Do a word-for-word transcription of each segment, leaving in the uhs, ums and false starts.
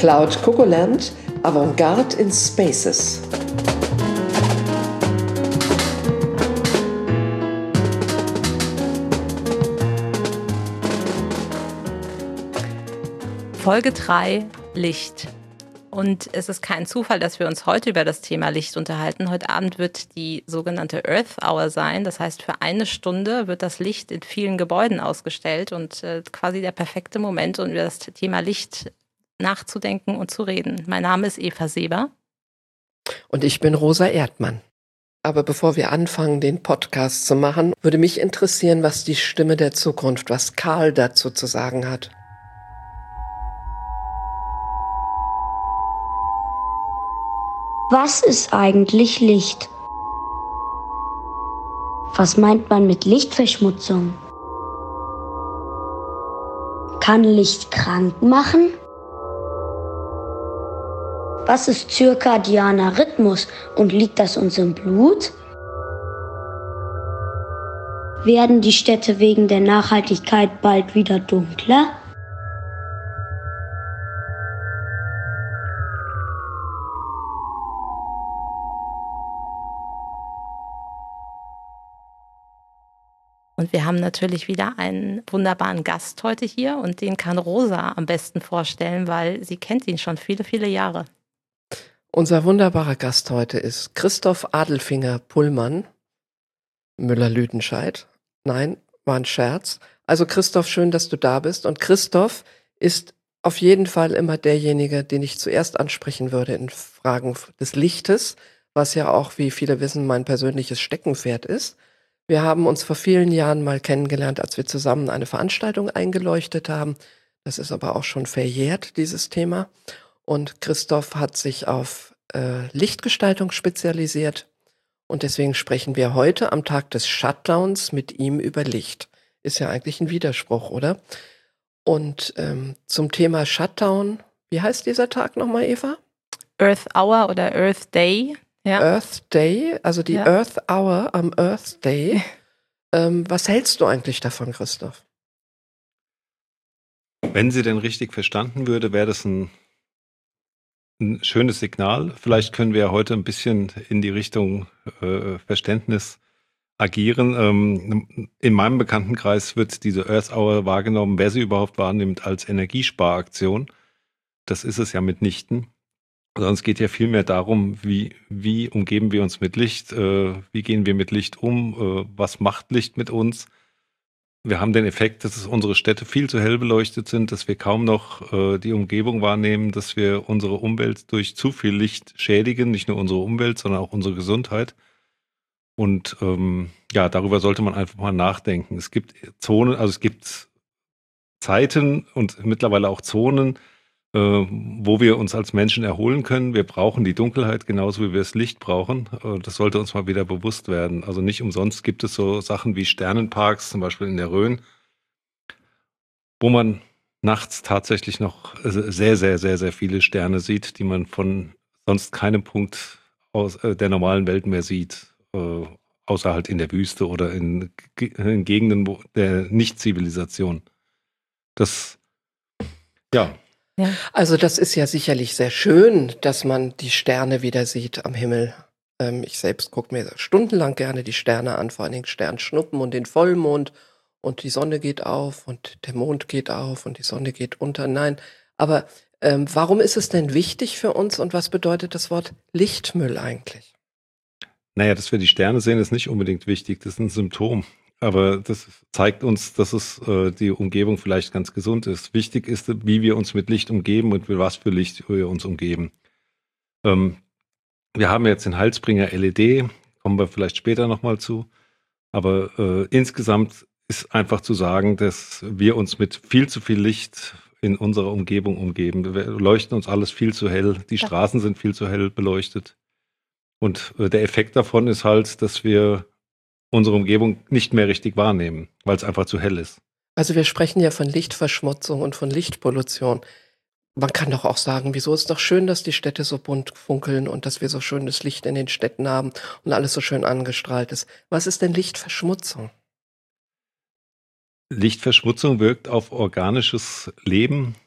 Cloud Cocoland, Avantgarde in Spaces. Folge drei, Licht. Und es ist kein Zufall, dass wir uns heute über das Thema Licht unterhalten. Heute Abend wird die sogenannte Earth Hour sein. Das heißt, für eine Stunde wird das Licht in vielen Gebäuden ausgestellt und äh, quasi der perfekte Moment, um über das Thema Licht nachzudenken und zu reden. Mein Name ist Eva Seber. Und ich bin Rosa Erdmann. Aber bevor wir anfangen, den Podcast zu machen, würde mich interessieren, was die Stimme der Zukunft, was Karl dazu zu sagen hat. Was ist eigentlich Licht? Was meint man mit Lichtverschmutzung? Kann Licht krank machen? Was ist zirkadianer Rhythmus und liegt das uns im Blut? Werden die Städte wegen der Nachhaltigkeit bald wieder dunkler? Und wir haben natürlich wieder einen wunderbaren Gast heute hier und den kann Rosa am besten vorstellen, weil sie kennt ihn schon viele, viele Jahre. Unser wunderbarer Gast heute ist Christoph Adelfinger-Pullmann, Müller-Lüdenscheid. Nein, war ein Scherz. Also Christoph, schön, dass du da bist. Und Christoph ist auf jeden Fall immer derjenige, den ich zuerst ansprechen würde in Fragen des Lichtes, was ja auch, wie viele wissen, mein persönliches Steckenpferd ist. Wir haben uns vor vielen Jahren mal kennengelernt, als wir zusammen eine Veranstaltung eingeleuchtet haben. Das ist aber auch schon verjährt, dieses Thema. Und Christoph hat sich auf äh, Lichtgestaltung spezialisiert. Und deswegen sprechen wir heute am Tag des Shutdowns mit ihm über Licht. Ist ja eigentlich ein Widerspruch, oder? Und ähm, zum Thema Shutdown, wie heißt dieser Tag nochmal, Eva? Earth Hour oder Earth Day. Ja. Earth Day, also die Ja. Earth Hour am Earth Day. ähm, was hältst du eigentlich davon, Christoph? Wenn sie denn richtig verstanden würde, wäre das ein, ein schönes Signal. Vielleicht können wir ja heute ein bisschen in die Richtung äh, Verständnis agieren. Ähm, in meinem Bekanntenkreis wird diese Earth Hour wahrgenommen, wer sie überhaupt wahrnimmt, als Energiesparaktion. Das ist es ja mitnichten. Sondern es geht ja vielmehr darum, wie, wie umgeben wir uns mit Licht, äh, wie gehen wir mit Licht um, äh, was macht Licht mit uns. Wir haben den Effekt, dass es unsere Städte viel zu hell beleuchtet sind, dass wir kaum noch äh, die Umgebung wahrnehmen, dass wir unsere Umwelt durch zu viel Licht schädigen, nicht nur unsere Umwelt, sondern auch unsere Gesundheit. Und ähm, ja, darüber sollte man einfach mal nachdenken. Es gibt Zonen, also es gibt Zeiten und mittlerweile auch Zonen, wo wir uns als Menschen erholen können. Wir brauchen die Dunkelheit genauso, wie wir das Licht brauchen. Das sollte uns mal wieder bewusst werden. Also nicht umsonst gibt es so Sachen wie Sternenparks, zum Beispiel in der Rhön, wo man nachts tatsächlich noch sehr, sehr, sehr, sehr viele Sterne sieht, die man von sonst keinem Punkt aus der normalen Welt mehr sieht, außer halt in der Wüste oder in, in Gegenden der Nicht-Zivilisation. Das, ja, Ja. Also das ist ja sicherlich sehr schön, dass man die Sterne wieder sieht am Himmel. Ähm, ich selbst gucke mir stundenlang gerne die Sterne an, vor allen Dingen Sternschnuppen und den Vollmond. Und die Sonne geht auf und der Mond geht auf und die Sonne geht unter. Nein, aber ähm, warum ist es denn wichtig für uns und was bedeutet das Wort Lichtmüll eigentlich? Naja, dass wir die Sterne sehen, ist nicht unbedingt wichtig. Das ist ein Symptom. Aber das zeigt uns, dass es äh, die Umgebung vielleicht ganz gesund ist. Wichtig ist, wie wir uns mit Licht umgeben und mit was für Licht wir uns umgeben. Ähm, wir haben jetzt den Heilsbringer L E D, kommen wir vielleicht später nochmal zu. Aber äh, insgesamt ist einfach zu sagen, dass wir uns mit viel zu viel Licht in unserer Umgebung umgeben. Wir leuchten uns alles viel zu hell. Die Ja. Straßen sind viel zu hell beleuchtet. Und äh, der Effekt davon ist halt, dass wir unsere Umgebung nicht mehr richtig wahrnehmen, weil es einfach zu hell ist. Also wir sprechen ja von Lichtverschmutzung und von Lichtpollution. Man kann doch auch sagen, wieso ist doch schön, dass die Städte so bunt funkeln und dass wir so schönes Licht in den Städten haben und alles so schön angestrahlt ist. Was ist denn Lichtverschmutzung? Lichtverschmutzung wirkt auf organisches Leben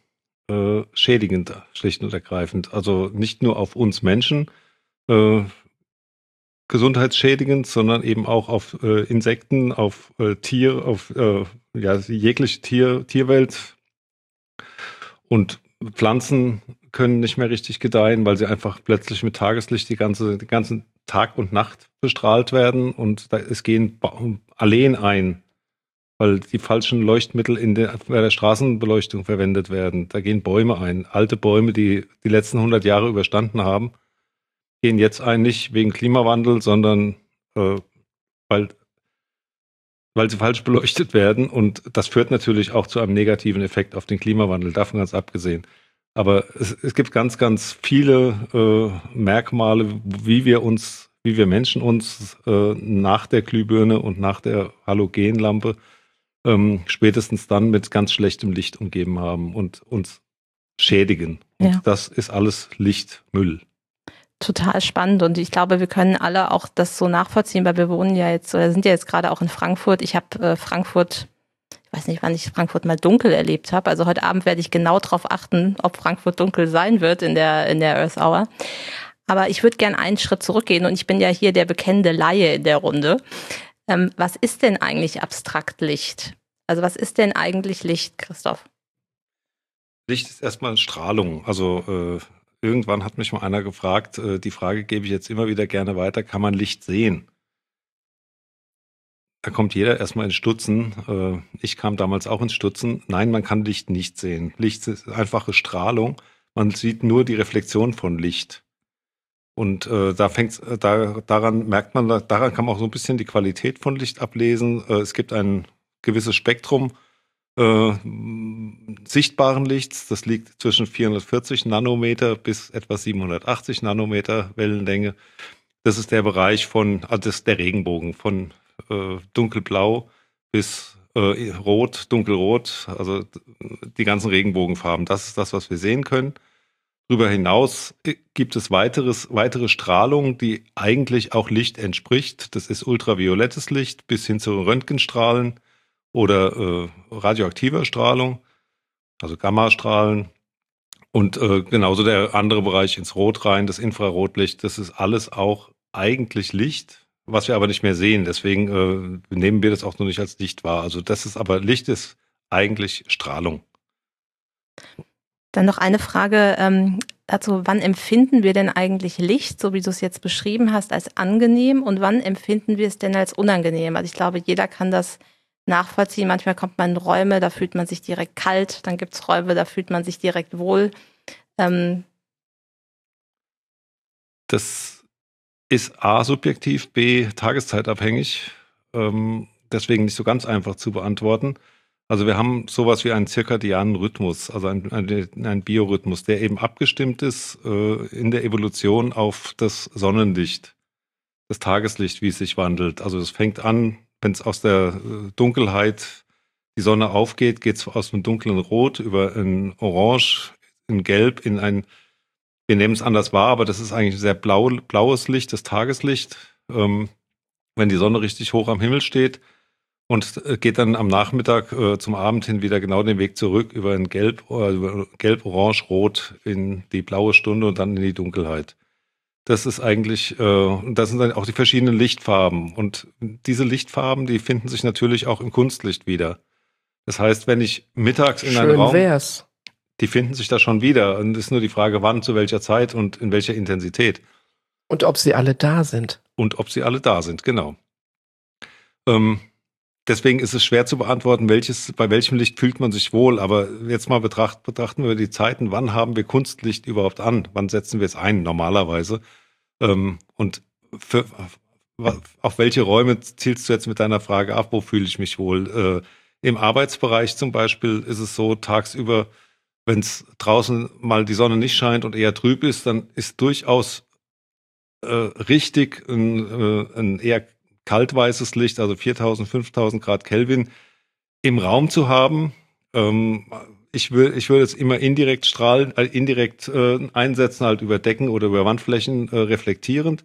äh, schädigend, schlicht und ergreifend. Also nicht nur auf uns Menschen äh, gesundheitsschädigend, sondern eben auch auf äh, Insekten, auf äh, Tier, auf äh, ja, jegliche Tier, Tierwelt. Und Pflanzen können nicht mehr richtig gedeihen, weil sie einfach plötzlich mit Tageslicht die ganze, den ganzen Tag und Nacht bestrahlt werden. Und da, es gehen ba Alleen ein, weil die falschen Leuchtmittel in der, bei der Straßenbeleuchtung verwendet werden. Da gehen Bäume ein. Alte Bäume, die die letzten hundert Jahre überstanden haben, gehen jetzt ein, nicht wegen Klimawandel, sondern äh, weil, weil sie falsch beleuchtet werden. Und das führt natürlich auch zu einem negativen Effekt auf den Klimawandel, davon ganz abgesehen. Aber es, es gibt ganz, ganz viele äh, Merkmale, wie wir uns, wie wir Menschen uns äh, nach der Glühbirne und nach der Halogenlampe ähm, spätestens dann mit ganz schlechtem Licht umgeben haben und uns schädigen. Und Ja. das ist alles Lichtmüll. Total spannend und ich glaube, wir können alle auch das so nachvollziehen, weil wir wohnen ja jetzt oder sind ja jetzt gerade auch in Frankfurt. Ich habe äh, Frankfurt, ich weiß nicht, wann ich Frankfurt mal dunkel erlebt habe. Also heute Abend werde ich genau darauf achten, ob Frankfurt dunkel sein wird in der in der Earth Hour. Aber ich würde gern einen Schritt zurückgehen und ich bin ja hier der bekennende Laie in der Runde. Ähm, was ist denn eigentlich abstrakt Licht? Also was ist denn eigentlich Licht, Christoph? Licht ist erstmal Strahlung. Also äh, irgendwann hat mich mal einer gefragt, äh, die Frage gebe ich jetzt immer wieder gerne weiter, kann man Licht sehen? Da kommt jeder erstmal ins Stutzen. Äh, ich kam damals auch ins Stutzen. Nein, man kann Licht nicht sehen. Licht ist einfache Strahlung. Man sieht nur die Reflexion von Licht. Und äh, da fängt's, da, daran merkt man, daran kann man auch so ein bisschen die Qualität von Licht ablesen. Äh, es gibt ein gewisses Spektrum äh, sichtbaren Lichts. Das liegt zwischen vierhundertvierzig Nanometer bis etwa siebenhundertachtzig Nanometer Wellenlänge. Das ist der Bereich von, also das ist der Regenbogen von äh, dunkelblau bis äh, rot, dunkelrot, also die ganzen Regenbogenfarben. Das ist das, was wir sehen können. Darüber hinaus gibt es weiteres, weitere Strahlung, die eigentlich auch Licht entspricht. Das ist ultraviolettes Licht bis hin zu Röntgenstrahlen oder äh, radioaktiver Strahlung, also Gammastrahlen. Und äh, genauso der andere Bereich ins Rot rein, das Infrarotlicht, das ist alles auch eigentlich Licht, was wir aber nicht mehr sehen. Deswegen äh, nehmen wir das auch noch nicht als Licht wahr. Also das ist aber, Licht ist eigentlich Strahlung. Dann noch eine Frage ähm, dazu, wann empfinden wir denn eigentlich Licht, so wie du es jetzt beschrieben hast, als angenehm und wann empfinden wir es denn als unangenehm? Also ich glaube, jeder kann das nachvollziehen. Manchmal kommt man in Räume, da fühlt man sich direkt kalt, dann gibt es Räume, da fühlt man sich direkt wohl. Ähm das ist A, subjektiv, B, tageszeitabhängig, ähm, deswegen nicht so ganz einfach zu beantworten. Also wir haben sowas wie einen zirkadianen Rhythmus, also einen ein, ein Biorhythmus, der eben abgestimmt ist äh, in der Evolution auf das Sonnenlicht, das Tageslicht, wie es sich wandelt. Also es fängt an, wenn es aus der äh, Dunkelheit die Sonne aufgeht, geht es aus einem dunklen Rot über ein Orange, in Gelb, in ein, wir nehmen es anders wahr, aber das ist eigentlich ein sehr blau, blaues Licht, das Tageslicht, ähm, wenn die Sonne richtig hoch am Himmel steht. Und geht dann am Nachmittag äh, zum Abend hin wieder genau den Weg zurück über ein Gelb, äh, Gelb, Orange, Rot in die blaue Stunde und dann in die Dunkelheit. Das ist eigentlich, äh, das sind dann auch die verschiedenen Lichtfarben. Und diese Lichtfarben, die finden sich natürlich auch im Kunstlicht wieder. Das heißt, wenn ich mittags in einen Schön Raum, wär's. die finden sich da schon wieder. Und es ist nur die Frage, wann, zu welcher Zeit und in welcher Intensität. Und ob sie alle da sind. Und ob sie alle da sind, genau. Ähm, Deswegen ist es schwer zu beantworten, welches, bei welchem Licht fühlt man sich wohl. Aber jetzt mal betracht, betrachten wir die Zeiten. Wann haben wir Kunstlicht überhaupt an? Wann setzen wir es ein normalerweise? Ähm, und für, auf welche Räume zielst du jetzt mit deiner Frage ab? Wo fühle ich mich wohl? Äh, Im Arbeitsbereich zum Beispiel ist es so, tagsüber, wenn es draußen mal die Sonne nicht scheint und eher trüb ist, dann ist durchaus äh, richtig ein, äh, ein eher kaltweißes Licht, also viertausend, fünftausend Grad Kelvin, im Raum zu haben. Ähm, ich will, ich würde es immer indirekt strahlen, äh, indirekt äh, einsetzen, halt über Decken oder über Wandflächen äh, reflektierend.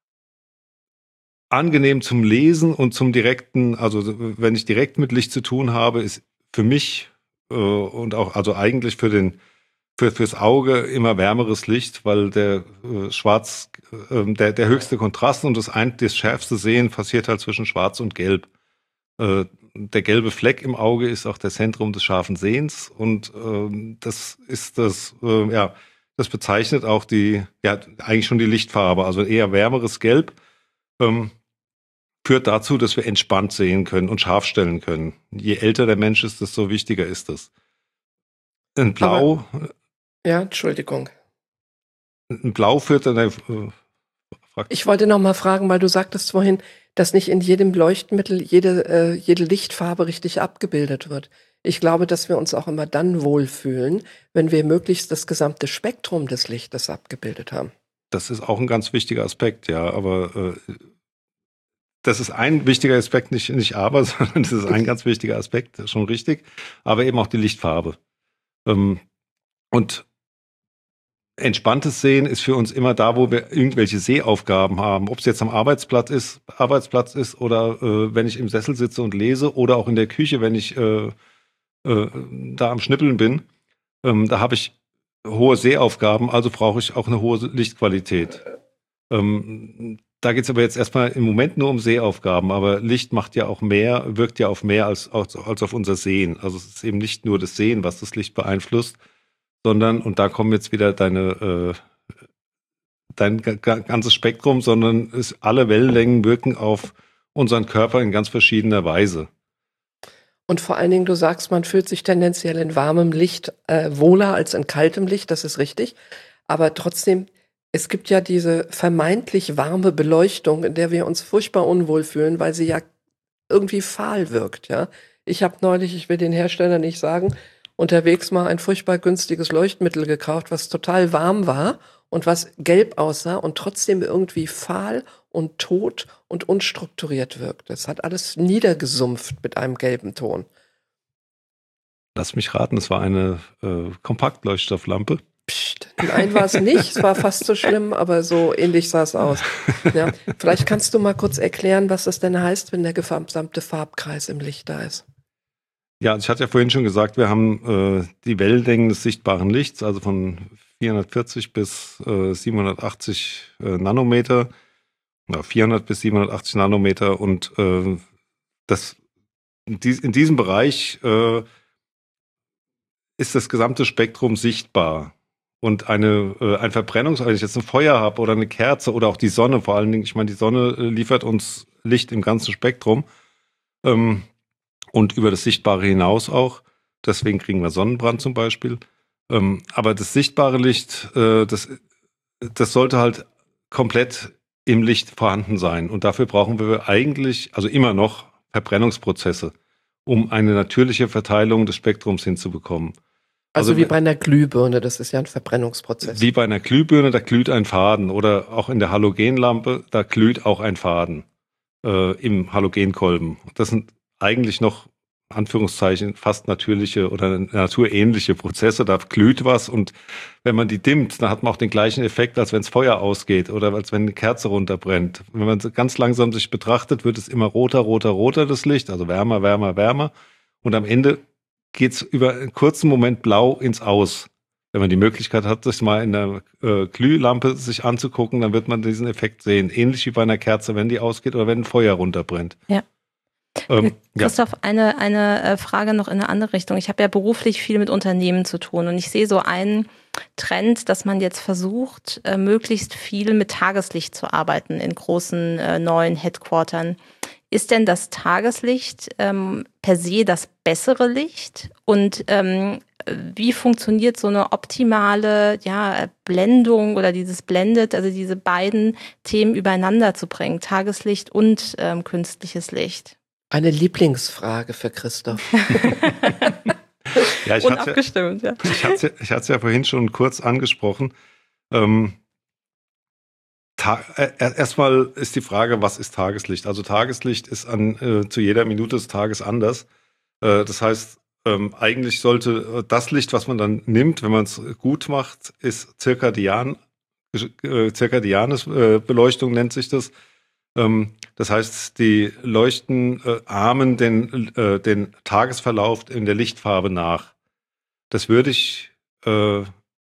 Angenehm zum Lesen und zum direkten, also wenn ich direkt mit Licht zu tun habe, ist für mich äh, und auch also eigentlich für den für fürs Auge immer wärmeres Licht, weil der äh, Schwarz, äh, der der höchste Kontrast und das ein, das schärfste Sehen passiert halt zwischen Schwarz und Gelb. Äh, der gelbe Fleck im Auge ist auch das Zentrum des scharfen Sehens und äh, das ist das, äh, ja, das bezeichnet auch die, ja, eigentlich schon die Lichtfarbe, also eher wärmeres Gelb, ähm, führt dazu, dass wir entspannt sehen können und scharf stellen können. Je älter der Mensch ist, desto wichtiger ist das. Ein Blau, Aber, ja, Entschuldigung. ein Blau führt dann, äh, Ich wollte noch mal fragen, weil du sagtest vorhin, dass nicht in jedem Leuchtmittel jede, äh, jede Lichtfarbe richtig abgebildet wird. Ich glaube, dass wir uns auch immer dann wohlfühlen, wenn wir möglichst das gesamte Spektrum des Lichtes abgebildet haben. Das ist auch ein ganz wichtiger Aspekt, ja, aber äh, das ist ein wichtiger Aspekt, nicht, nicht aber, sondern das ist ein ganz wichtiger Aspekt, schon richtig, aber eben auch die Lichtfarbe. Ähm, und entspanntes Sehen ist für uns immer da, wo wir irgendwelche Sehaufgaben haben, ob es jetzt am Arbeitsplatz ist, Arbeitsplatz ist oder äh, wenn ich im Sessel sitze und lese oder auch in der Küche, wenn ich äh, äh, da am Schnippeln bin. Ähm, da habe ich hohe Sehaufgaben, also brauche ich auch eine hohe Lichtqualität. Ähm, da geht es aber jetzt erstmal im Moment nur um Sehaufgaben, aber Licht macht ja auch mehr, wirkt ja auf mehr als, als, als auf unser Sehen. Also es ist eben nicht nur das Sehen, was das Licht beeinflusst, sondern, und da kommen jetzt wieder deine, äh, dein g- ganzes Spektrum, sondern es, alle Wellenlängen wirken auf unseren Körper in ganz verschiedener Weise. Und vor allen Dingen, du sagst, man fühlt sich tendenziell in warmem Licht äh, wohler als in kaltem Licht, das ist richtig. Aber trotzdem, es gibt ja diese vermeintlich warme Beleuchtung, in der wir uns furchtbar unwohl fühlen, weil sie ja irgendwie fahl wirkt, ja. Ich habe neulich, ich will den Hersteller nicht sagen, unterwegs mal ein furchtbar günstiges Leuchtmittel gekauft, was total warm war und was gelb aussah und trotzdem irgendwie fahl und tot und unstrukturiert wirkt. Das hat alles niedergesumpft mit einem gelben Ton. Lass mich raten, es war eine äh, Kompaktleuchtstofflampe. Psst, nein, war es nicht. Es war fast so schlimm, aber so ähnlich sah es aus. Ja, vielleicht kannst du mal kurz erklären, was das denn heißt, wenn der gesamte Farbkreis im Licht da ist. Ja, ich hatte ja vorhin schon gesagt, wir haben äh, die Wellenlängen des sichtbaren Lichts, also von vierhundertvierzig bis äh, siebenhundertachtzig äh, Nanometer, ja, vierhundert bis siebenhundertachtzig Nanometer und äh, das, in, dies, in diesem Bereich äh, ist das gesamte Spektrum sichtbar. Und eine, äh, ein Verbrennungs-, wenn ich jetzt ein Feuer habe oder eine Kerze oder auch die Sonne, vor allen Dingen, ich meine, die Sonne äh, liefert uns Licht im ganzen Spektrum. Ähm, Und über das Sichtbare hinaus auch. Deswegen kriegen wir Sonnenbrand zum Beispiel. Ähm, aber das sichtbare Licht, äh, das, das sollte halt komplett im Licht vorhanden sein. Und dafür brauchen wir eigentlich, also immer noch, Verbrennungsprozesse, um eine natürliche Verteilung des Spektrums hinzubekommen. Also, Also wie bei einer Glühbirne, das ist ja ein Verbrennungsprozess. Wie bei einer Glühbirne, da glüht ein Faden. Oder auch in der Halogenlampe, da glüht auch ein Faden äh, im Halogenkolben. Das sind eigentlich noch, Anführungszeichen, fast natürliche oder naturähnliche Prozesse. Da glüht was und wenn man die dimmt, dann hat man auch den gleichen Effekt, als wenn es Feuer ausgeht oder als wenn eine Kerze runterbrennt. Wenn man ganz langsam sich betrachtet, wird es immer roter, roter, roter, das Licht, also wärmer, wärmer, wärmer. Und am Ende geht es über einen kurzen Moment blau ins Aus. Wenn man die Möglichkeit hat, sich mal in der äh, Glühlampe sich anzugucken, dann wird man diesen Effekt sehen. Ähnlich wie bei einer Kerze, wenn die ausgeht oder wenn ein Feuer runterbrennt. Ja. Ähm, Christoph, ja. eine, eine Frage noch in eine andere Richtung. Ich habe ja beruflich viel mit Unternehmen zu tun und ich sehe so einen Trend, dass man jetzt versucht, möglichst viel mit Tageslicht zu arbeiten in großen neuen Headquartern. Ist denn das Tageslicht ähm, per se das bessere Licht? Und ähm, wie funktioniert so eine optimale ja, Blendung oder dieses Blended, also diese beiden Themen übereinander zu bringen, Tageslicht und ähm, künstliches Licht? Eine Lieblingsfrage für Christoph. Ja, ich Unabgestimmt, ja. ja. Ich hatte es ich hat's ja vorhin schon kurz angesprochen. Ähm, ta- äh, erstmal ist die Frage, was ist Tageslicht? Also Tageslicht ist an, äh, zu jeder Minute des Tages anders. Äh, das heißt, ähm, eigentlich sollte das Licht, was man dann nimmt, wenn man es gut macht, ist zirkadian, äh, zirkadianes äh, Beleuchtung nennt sich das. Das heißt, die leuchten äh, ahmen den, äh, den Tagesverlauf in der Lichtfarbe nach. Das würde ich äh,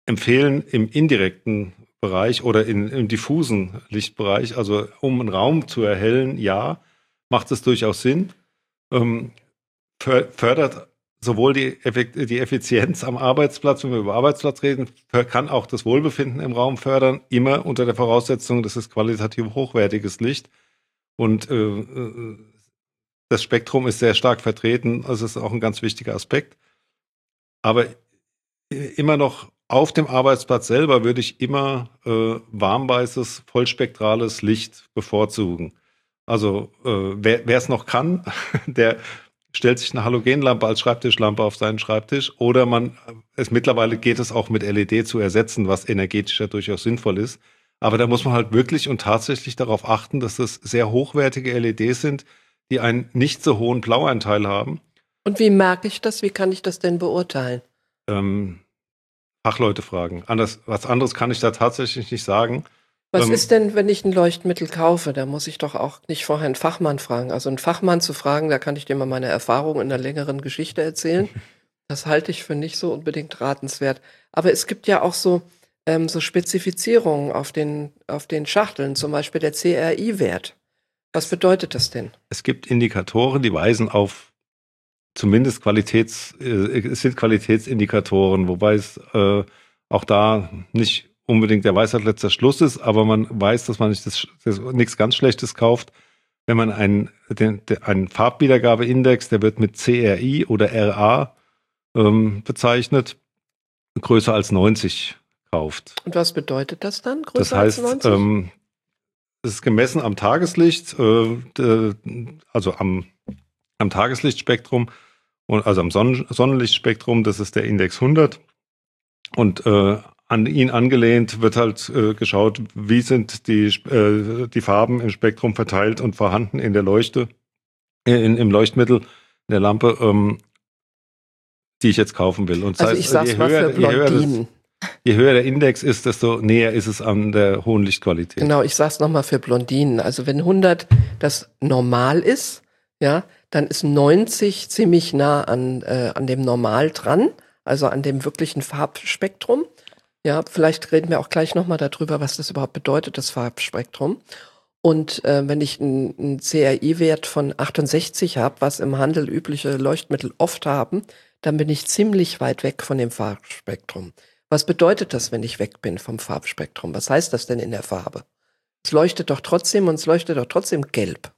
empfehlen im indirekten Bereich oder in, im diffusen Lichtbereich, also um einen Raum zu erhellen, ja, macht es durchaus Sinn. Ähm, fördert sowohl die, Effekt, die Effizienz am Arbeitsplatz, wenn wir über Arbeitsplatz reden, kann auch das Wohlbefinden im Raum fördern, immer unter der Voraussetzung, das ist qualitativ hochwertiges Licht. Und äh, das Spektrum ist sehr stark vertreten, also ist auch ein ganz wichtiger Aspekt. Aber immer noch auf dem Arbeitsplatz selber würde ich immer äh, warmweißes, vollspektrales Licht bevorzugen. Also äh, wer es noch kann, der stellt sich eine Halogenlampe als Schreibtischlampe auf seinen Schreibtisch, oder man, es mittlerweile geht es auch mit L E D zu ersetzen, was energetischer durchaus sinnvoll ist. Aber da muss man halt wirklich und tatsächlich darauf achten, dass das sehr hochwertige L E Ds sind, die einen nicht so hohen Blauanteil haben. Und wie merke ich das? Wie kann ich das denn beurteilen? Ähm, Fachleute fragen. Anders, was anderes kann ich da tatsächlich nicht sagen. Was ähm, ist denn, wenn ich ein Leuchtmittel kaufe? Da muss ich doch auch nicht vorher einen Fachmann fragen. Also einen Fachmann zu fragen, da kann ich dir mal meine Erfahrung in einer längeren Geschichte erzählen. Das halte ich für nicht so unbedingt ratenswert. Aber es gibt ja auch so, ähm, so Spezifizierungen auf den, auf den Schachteln, zum Beispiel der C R I-Wert. Was bedeutet das denn? Es gibt Indikatoren, die weisen auf zumindest Qualitäts, äh, es sind Qualitätsindikatoren, wobei es äh, auch da nicht unbedingt der Weisheit letzter Schluss ist, aber man weiß, dass man nicht das, das, nichts ganz Schlechtes kauft. Wenn man einen, den, den, einen Farbwiedergabeindex, der wird mit C R I oder R A ähm, bezeichnet, größer als neunzig kauft. Und was bedeutet das dann, größer das heißt, als neunzig? Ähm, es ist gemessen am Tageslicht, äh, de, also am, am Tageslichtspektrum, und also am Sonnen, Sonnenlichtspektrum, das ist der Index hundert. Und äh, an ihn angelehnt wird halt äh, geschaut, wie sind die, äh, die Farben im Spektrum verteilt und vorhanden in der Leuchte, äh, in, im Leuchtmittel, in der Lampe, ähm, die ich jetzt kaufen will. Und Also das heißt, ich sag's je mal höher, für je höher das, Blondinen. Je höher der Index ist, desto näher ist es an der hohen Lichtqualität. Genau, ich sag's nochmal für Blondinen. Also wenn hundert das normal ist, ja, dann ist neunzig ziemlich nah an, äh, an dem Normal dran, also an dem wirklichen Farbspektrum. Ja, vielleicht reden wir auch gleich nochmal darüber, was das überhaupt bedeutet, das Farbspektrum. Und äh, wenn ich einen C R I-Wert von achtundsechzig habe, was im Handel übliche Leuchtmittel oft haben, dann bin ich ziemlich weit weg von dem Farbspektrum. Was bedeutet das, wenn ich weg bin vom Farbspektrum? Was heißt das denn in der Farbe? Es leuchtet doch trotzdem und es leuchtet doch trotzdem gelb.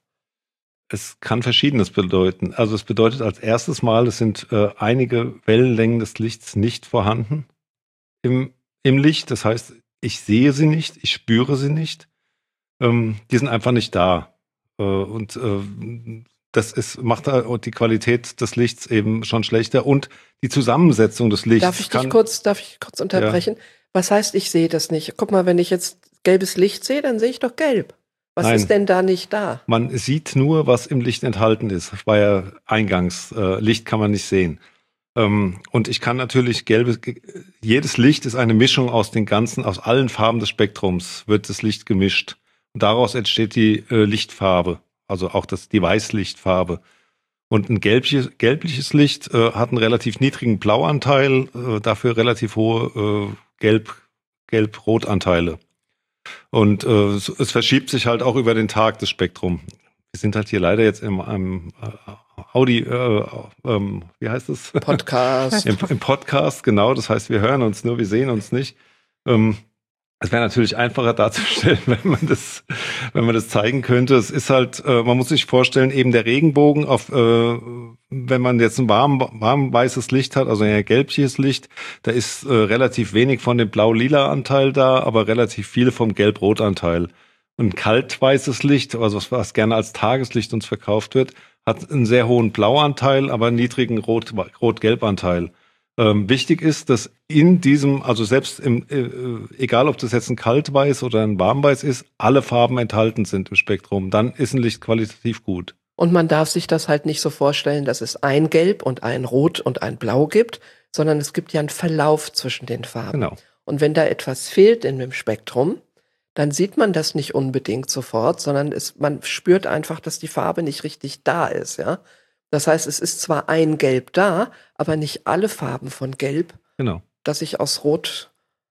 Es kann Verschiedenes bedeuten. Also es bedeutet als erstes Mal, es sind äh, einige Wellenlängen des Lichts nicht vorhanden im, im Licht. Das heißt, ich sehe sie nicht, ich spüre sie nicht. Ähm, die sind einfach nicht da. Äh, und äh, das ist, macht die Qualität des Lichts eben schon schlechter, und die Zusammensetzung des Lichts. Darf ich dich kurz, darf ich kurz unterbrechen? Ja. Was heißt, ich sehe das nicht? Guck mal, wenn ich jetzt gelbes Licht sehe, dann sehe ich doch gelb. Was Nein. ist denn da nicht da? Man sieht nur, was im Licht enthalten ist. Das war ja eingangs. Äh, Licht kann man nicht sehen. Ähm, und ich kann natürlich gelbes, jedes Licht ist eine Mischung aus den ganzen, aus allen Farben des Spektrums wird das Licht gemischt. Und daraus entsteht die äh, Lichtfarbe. Also auch das, die Weißlichtfarbe. Und ein gelbliches, gelbliches Licht äh, hat einen relativ niedrigen Blauanteil, äh, dafür relativ hohe äh, Gelb, Gelb-Rot-Anteile. Und äh, es, es verschiebt sich halt auch über den Tag das Spektrum. Wir sind halt hier leider jetzt im, im äh, Audi, äh, ähm, wie heißt es? Podcast. Im, Im Podcast, genau. Das heißt, wir hören uns nur, wir sehen uns nicht. Ähm, Es wäre natürlich einfacher darzustellen, wenn man das, wenn man das zeigen könnte. Es ist halt, äh, man muss sich vorstellen, eben der Regenbogen auf, äh, wenn man jetzt ein warm, warm weißes Licht hat, also ein gelbliches Licht, da ist äh, relativ wenig von dem blau-lila Anteil da, aber relativ viel vom gelb-rot Anteil. Ein kaltweißes Licht, also was, was gerne als Tageslicht uns verkauft wird, hat einen sehr hohen Blauanteil, aber einen niedrigen Rot, Rot-Gelb Anteil. Ähm, wichtig ist, dass in diesem, also selbst im, äh, egal ob das jetzt ein Kaltweiß oder ein Warmweiß ist, alle Farben enthalten sind im Spektrum. Dann ist ein Licht qualitativ gut. Und man darf sich das halt nicht so vorstellen, dass es ein Gelb und ein Rot und ein Blau gibt, sondern es gibt ja einen Verlauf zwischen den Farben. Genau. Und wenn da etwas fehlt in dem Spektrum, dann sieht man das nicht unbedingt sofort, sondern es, man spürt einfach, dass die Farbe nicht richtig da ist, ja. Das heißt, es ist zwar ein Gelb da, aber nicht alle Farben von Gelb, Genau. das ich aus Rot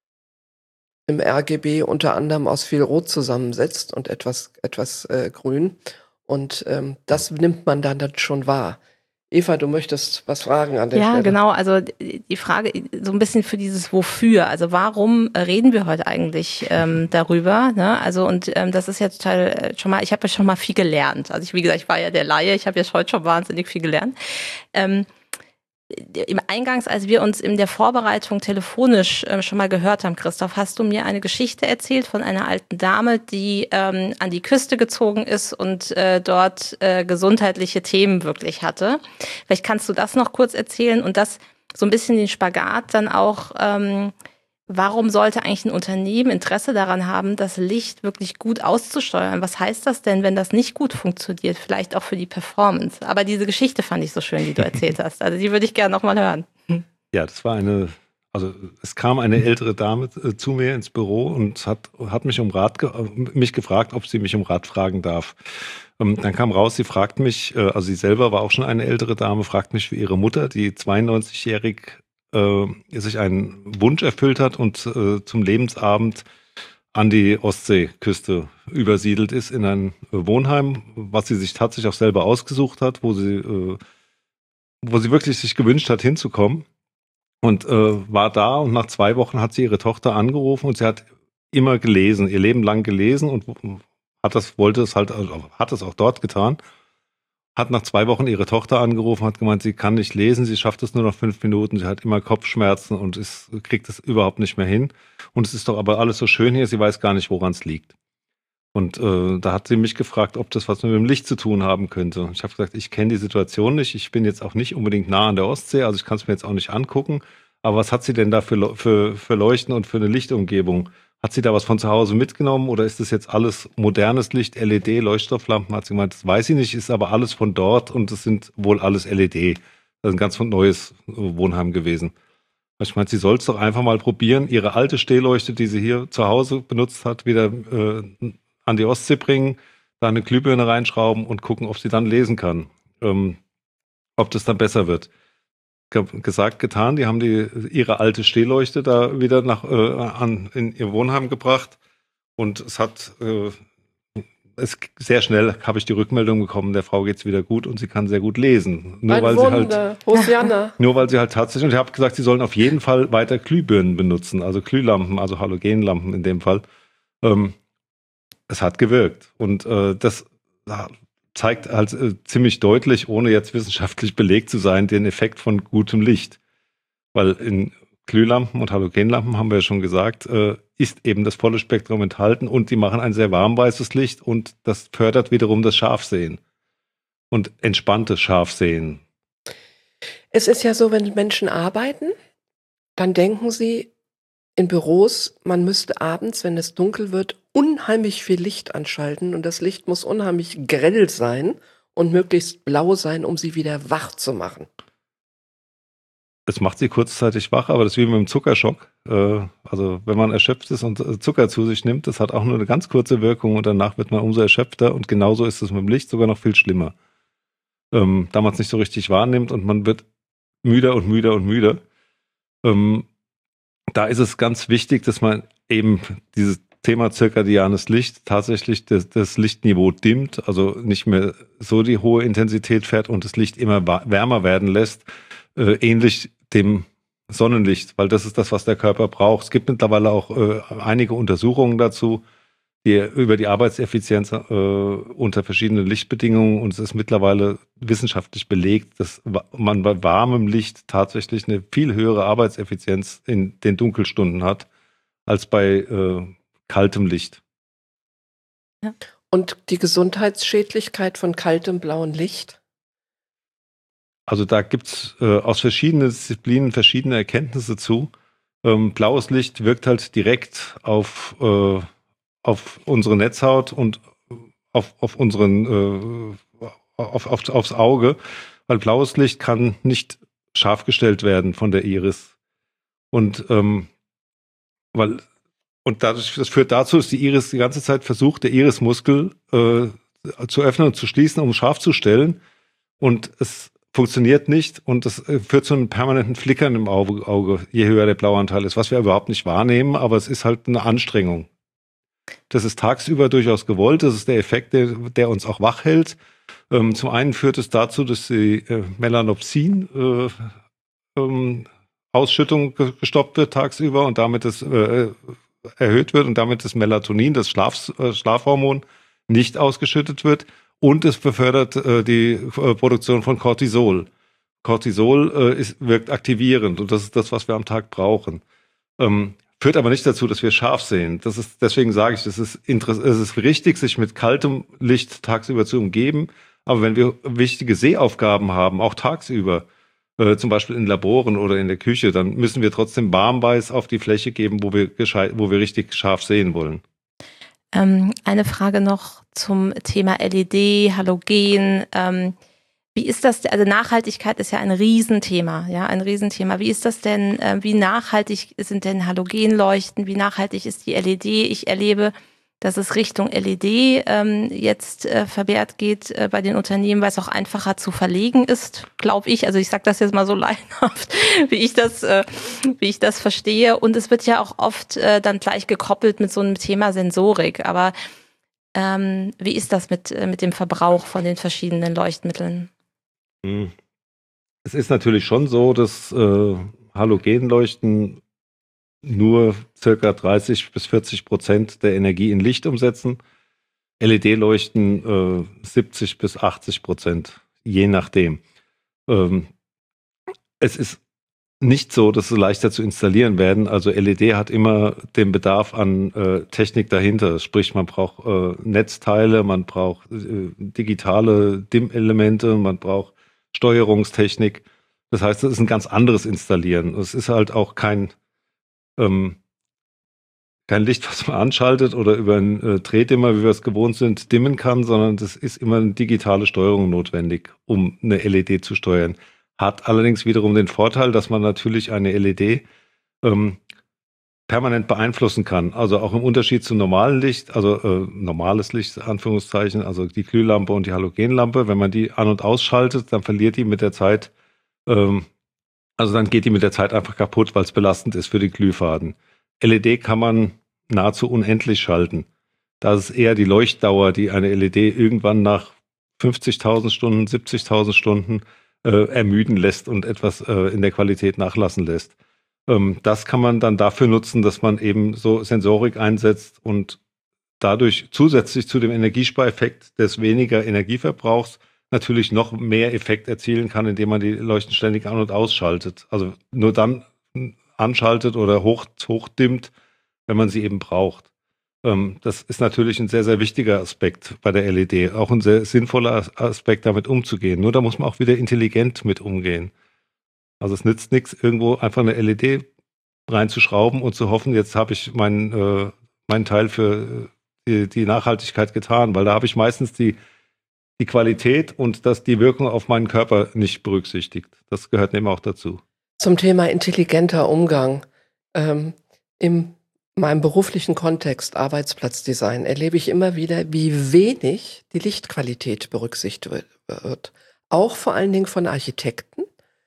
im R G B unter anderem aus viel Rot zusammensetzt und etwas, etwas äh, Grün. Und ähm, das nimmt man dann, dann schon wahr. Eva, du möchtest was fragen an der ja, Stelle. Ja, genau. Also die Frage so ein bisschen für dieses Wofür. Also warum reden wir heute eigentlich ähm, darüber? Ne? Also und ähm, das ist ja total schon mal. Ich habe ja schon mal viel gelernt. Also ich, wie gesagt, ich war ja der Laie. Ich habe ja heute schon wahnsinnig viel gelernt. Ähm, Im Eingangs, als wir uns in der Vorbereitung telefonisch äh, schon mal gehört haben, Christoph, hast du mir eine Geschichte erzählt von einer alten Dame, die ähm, an die Küste gezogen ist und äh, dort äh, gesundheitliche Themen wirklich hatte. Vielleicht kannst du das noch kurz erzählen und das so ein bisschen den Spagat dann auch, ähm, warum sollte eigentlich ein Unternehmen Interesse daran haben, das Licht wirklich gut auszusteuern? Was heißt das denn, wenn das nicht gut funktioniert? Vielleicht auch für die Performance. Aber diese Geschichte fand ich so schön, die du erzählt hast. Also die würde ich gerne nochmal hören. Ja, das war eine, also es kam eine ältere Dame äh, zu mir ins Büro und hat, hat mich um Rat, ge mich gefragt, ob sie mich um Rat fragen darf. Ähm, dann kam raus, sie fragt mich, äh, also sie selber war auch schon eine ältere Dame, fragt mich für ihre Mutter, die zweiundneunzigjährig äh, sich einen Wunsch erfüllt hat und äh, zum Lebensabend an die Ostseeküste übersiedelt ist in ein äh, Wohnheim, was sie sich tatsächlich auch selber ausgesucht hat, wo sie, äh, wo sie wirklich sich gewünscht hat, hinzukommen. Und äh, war da und nach zwei Wochen hat sie ihre Tochter angerufen und sie hat immer gelesen, ihr Leben lang gelesen und hat das, wollte es halt, also hat es auch dort getan. Hat nach zwei Wochen ihre Tochter angerufen, hat gemeint, sie kann nicht lesen, sie schafft es nur noch fünf Minuten, sie hat immer Kopfschmerzen und ist, kriegt es überhaupt nicht mehr hin. Und es ist doch aber alles so schön hier, sie weiß gar nicht, woran es liegt. Und äh, da hat sie mich gefragt, ob das was mit dem Licht zu tun haben könnte. Ich habe gesagt, ich kenne die Situation nicht, ich bin jetzt auch nicht unbedingt nah an der Ostsee, also ich kann es mir jetzt auch nicht angucken. Aber was hat sie denn da für, für, für Leuchten und für eine Lichtumgebung? Hat sie da was von zu Hause mitgenommen oder ist das jetzt alles modernes Licht, L E D, Leuchtstofflampen? Hat sie gemeint, das weiß sie nicht, ist aber alles von dort und es sind wohl alles L E D. Das ist ein ganz neues Wohnheim gewesen. Ich meinte, sie soll es doch einfach mal probieren, ihre alte Stehleuchte, die sie hier zu Hause benutzt hat, wieder äh, an die Ostsee bringen, da eine Glühbirne reinschrauben und gucken, ob sie dann lesen kann. Ähm, ob das dann besser wird. Gesagt, getan, die haben die, ihre alte Stehleuchte da wieder nach, äh, an, in ihr Wohnheim gebracht und es hat äh, es, sehr schnell habe ich die Rückmeldung bekommen, der Frau geht's wieder gut und sie kann sehr gut lesen. Nur Ein weil Wunder. sie halt Hosianna. Nur weil sie halt tatsächlich, und ich habe gesagt, sie sollen auf jeden Fall weiter Glühbirnen benutzen, also Glühlampen, also Halogenlampen in dem Fall. Ähm, es hat gewirkt und äh, das zeigt halt äh, ziemlich deutlich, ohne jetzt wissenschaftlich belegt zu sein, den Effekt von gutem Licht. Weil in Glühlampen und Halogenlampen, haben wir ja schon gesagt, äh, ist eben das volle Spektrum enthalten und die machen ein sehr warmweißes Licht und das fördert wiederum das Scharfsehen und entspanntes Scharfsehen. Es ist ja so, wenn Menschen arbeiten, dann denken sie in Büros, man müsste abends, wenn es dunkel wird, unheimlich viel Licht anschalten und das Licht muss unheimlich grell sein und möglichst blau sein, um sie wieder wach zu machen. Es macht sie kurzzeitig wach, aber das ist wie mit dem Zuckerschock. Äh, also wenn man erschöpft ist und Zucker zu sich nimmt, das hat auch nur eine ganz kurze Wirkung und danach wird man umso erschöpfter und genauso ist es mit dem Licht sogar noch viel schlimmer. Ähm, da man es nicht so richtig wahrnimmt und man wird müder und müder und müder. Ähm, da ist es ganz wichtig, dass man eben dieses Thema zirkadianes Licht tatsächlich das, das Lichtniveau dimmt, also nicht mehr so die hohe Intensität fährt und das Licht immer wärmer werden lässt, äh, ähnlich dem Sonnenlicht, weil das ist das, was der Körper braucht. Es gibt mittlerweile auch äh, einige Untersuchungen dazu, die über die Arbeitseffizienz äh, unter verschiedenen Lichtbedingungen, und es ist mittlerweile wissenschaftlich belegt, dass man bei warmem Licht tatsächlich eine viel höhere Arbeitseffizienz in den Dunkelstunden hat, als bei äh, kaltem Licht. Ja. Und die Gesundheitsschädlichkeit von kaltem blauen Licht? Also da gibt es äh, aus verschiedenen Disziplinen verschiedene Erkenntnisse zu. Ähm, blaues Licht wirkt halt direkt auf, äh, auf unsere Netzhaut und auf, auf unseren, äh, auf, auf, aufs Auge, weil blaues Licht kann nicht scharf gestellt werden von der Iris. Und ähm, weil Und dadurch, das führt dazu, dass die Iris die ganze Zeit versucht, der Irismuskel äh, zu öffnen und zu schließen, um scharf zu stellen. Und es funktioniert nicht und das äh, führt zu einem permanenten Flickern im Auge, Auge, je höher der Blauanteil ist, was wir überhaupt nicht wahrnehmen, aber es ist halt eine Anstrengung. Das ist tagsüber durchaus gewollt, das ist der Effekt, der, der uns auch wach hält. Ähm, zum einen führt es dazu, dass die äh, Melanopsin äh, ähm, Ausschüttung ge- gestoppt wird tagsüber und damit das äh, erhöht wird und damit das Melatonin, das Schlaf, äh, Schlafhormon, nicht ausgeschüttet wird. Und es befördert äh, die äh, Produktion von Cortisol. Cortisol äh, ist, wirkt aktivierend und das ist das, was wir am Tag brauchen. Ähm, führt aber nicht dazu, dass wir scharf sehen. Das ist, deswegen sage ich, es ist, interess- es ist richtig, sich mit kaltem Licht tagsüber zu umgeben. Aber wenn wir wichtige Sehaufgaben haben, auch tagsüber, äh, zum Beispiel in Laboren oder in der Küche, dann müssen wir trotzdem Warmweiß auf die Fläche geben, wo wir, gescheit, wo wir richtig scharf sehen wollen. Ähm, eine Frage noch zum Thema L E D, Halogen. Ähm, wie ist das, also Nachhaltigkeit ist ja ein Riesenthema, ja, ein Riesenthema. Wie ist das denn, äh, wie nachhaltig sind denn Halogenleuchten, wie nachhaltig ist die L E D? Ich erlebe, dass es Richtung L E D ähm, jetzt äh, vermehrt geht äh, bei den Unternehmen, weil es auch einfacher zu verlegen ist, glaube ich. Also ich sage das jetzt mal so laienhaft, wie ich das, äh, wie ich das verstehe. Und es wird ja auch oft äh, dann gleich gekoppelt mit so einem Thema Sensorik. Aber ähm, wie ist das mit äh, mit dem Verbrauch von den verschiedenen Leuchtmitteln? Es ist natürlich schon so, dass äh, Halogenleuchten nur circa dreißig bis vierzig Prozent der Energie in Licht umsetzen. L E D-Leuchten äh, siebzig bis achtzig Prozent, je nachdem. Ähm, es ist nicht so, dass sie leichter zu installieren werden. Also L E D hat immer den Bedarf an äh, Technik dahinter. Sprich, man braucht äh, Netzteile, man braucht äh, digitale D I M-Elemente, man braucht Steuerungstechnik. Das heißt, es ist ein ganz anderes Installieren. Es ist halt auch kein Ähm, kein Licht, was man anschaltet oder über einen äh, Drehdimmer, wie wir es gewohnt sind, dimmen kann, sondern das ist immer eine digitale Steuerung notwendig, um eine L E D zu steuern. Hat allerdings wiederum den Vorteil, dass man natürlich eine L E D ähm, permanent beeinflussen kann. Also auch im Unterschied zum normalen Licht, also äh, normales Licht, Anführungszeichen, also die Glühlampe und die Halogenlampe, wenn man die an- und ausschaltet, dann verliert die mit der Zeit, ähm, also dann geht die mit der Zeit einfach kaputt, weil es belastend ist für die Glühfaden. L E D kann man nahezu unendlich schalten. Da ist es eher die Leuchtdauer, die eine L E D irgendwann nach fünfzigtausend Stunden, siebzigtausend Stunden äh, ermüden lässt und etwas äh, in der Qualität nachlassen lässt. Ähm, das kann man dann dafür nutzen, dass man eben so Sensorik einsetzt und dadurch zusätzlich zu dem Energiespareffekt des weniger Energieverbrauchs natürlich noch mehr Effekt erzielen kann, indem man die Leuchten ständig an- und ausschaltet. Also nur dann anschaltet oder hoch, hochdimmt, wenn man sie eben braucht. Ähm, das ist natürlich ein sehr, sehr wichtiger Aspekt bei der L E D. Auch ein sehr sinnvoller Aspekt, damit umzugehen. Nur da muss man auch wieder intelligent mit umgehen. Also es nützt nichts, irgendwo einfach eine L E D reinzuschrauben und zu hoffen, jetzt habe ich meinen, äh, meinen Teil für die, die Nachhaltigkeit getan, weil da habe ich meistens die die Qualität und dass die Wirkung auf meinen Körper nicht berücksichtigt. Das gehört eben auch dazu. Zum Thema intelligenter Umgang. Ähm, in meinem beruflichen Kontext, Arbeitsplatzdesign, erlebe ich immer wieder, wie wenig die Lichtqualität berücksichtigt wird. Auch vor allen Dingen von Architekten,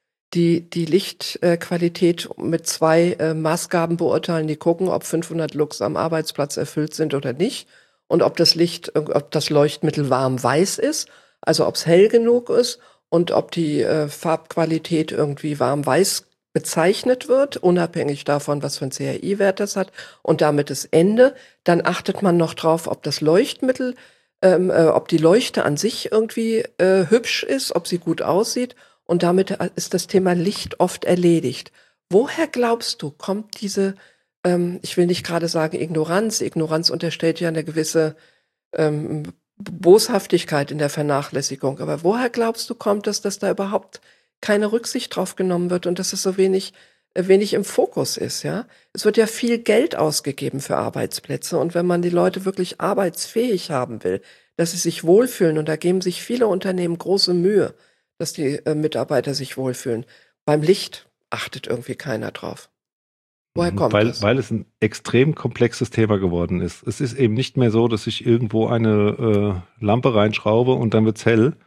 die die Lichtqualität mit zwei äh, Maßgaben beurteilen, die gucken, ob fünfhundert Lux am Arbeitsplatz erfüllt sind oder nicht. Und ob das Licht, ob das Leuchtmittel warm weiß ist, also ob es hell genug ist und ob die äh, Farbqualität irgendwie warm weiß bezeichnet wird, unabhängig davon, was für ein C R I-Wert das hat. Und damit das Ende. Dann achtet man noch drauf, ob das Leuchtmittel, ähm, äh, ob die Leuchte an sich irgendwie äh, hübsch ist, ob sie gut aussieht. Und damit ist das Thema Licht oft erledigt. Woher glaubst du, kommt diese Ähm, ich will nicht gerade sagen Ignoranz. Ignoranz unterstellt ja eine gewisse ähm, Boshaftigkeit in der Vernachlässigung. Aber woher glaubst du, kommt es, dass da überhaupt keine Rücksicht drauf genommen wird und dass es so wenig, äh, wenig im Fokus ist, ja? Es wird ja viel Geld ausgegeben für Arbeitsplätze. Und wenn man die Leute wirklich arbeitsfähig haben will, dass sie sich wohlfühlen, und da geben sich viele Unternehmen große Mühe, dass die äh, Mitarbeiter sich wohlfühlen. Beim Licht achtet irgendwie keiner drauf. Woher kommt weil, das? weil es ein extrem komplexes Thema geworden ist. Es ist eben nicht mehr so, dass ich irgendwo eine äh, Lampe reinschraube und dann wird's hell,